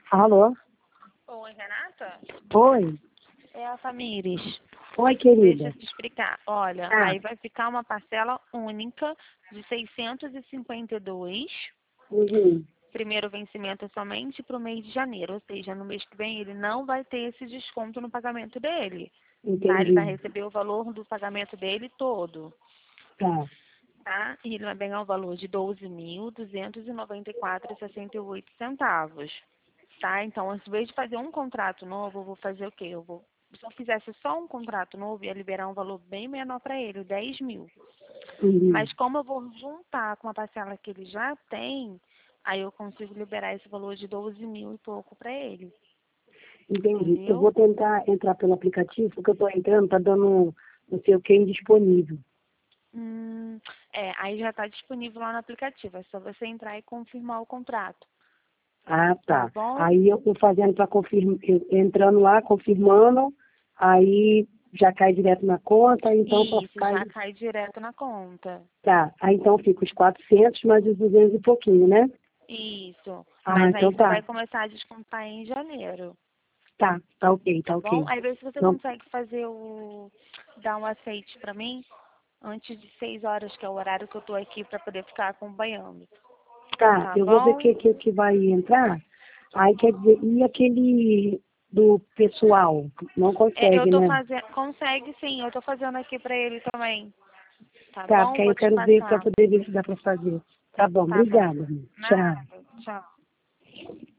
Alô? Oi, Renata? Oi? É a Tamires. Oi, Deixa querida. eu te explicar. Olha, Ah, aí vai ficar uma parcela única de 652. uhum, Primeiro vencimento é somente para o mês de janeiro, ou seja, no mês que vem ele não vai ter esse desconto no pagamento dele. Tá? Ele vai entendi. receber o valor do pagamento dele todo. Tá, Tá? E ele vai ganhar o valor de 12.294,68 centavos. Tá? Então, ao invés de fazer um contrato novo, eu vou fazer o quê? Se eu fizesse só um contrato novo, ia liberar um valor bem menor para ele, 10 mil. uhum, Mas como eu vou juntar com a parcela que ele já tem, aí eu consigo liberar esse valor de 12 mil e pouco para ele. entendi. Eu Entendeu? vou tentar entrar pelo aplicativo, porque eu tô entrando, tá dando não sei o que indisponível. Aí já está disponível lá no aplicativo. É só você entrar e confirmar o contrato. Ah, Tá tá. bom? Aí eu tô fazendo para confirmar, entrando lá, confirmando, aí já cai direto na conta, então só Isso, cai. já cai direto na conta. Tá, aí então fica os 400 mais os 200 e pouquinho, né? Isso. Ah, Mas então aí só tá. vai começar a descontar em janeiro. Tá ok, tá Tá bom? ok. Aí vê se você Então, consegue dar um aceite pra mim antes de 6 horas, que é o horário que eu tô aqui pra poder ficar acompanhando. tá, Tá eu vou ver o bom? que vai entrar. Aí quer dizer, e aquele do pessoal? Não Eu consegue, tô né? fazendo. Consegue sim, eu tô fazendo aqui pra ele também. Tá Tá, bom? porque aí Vou eu te quero ver para passar. poder ver se dá para fazer. Tá bom, Tá bom. obrigada. Tchau. Nada. Tchau.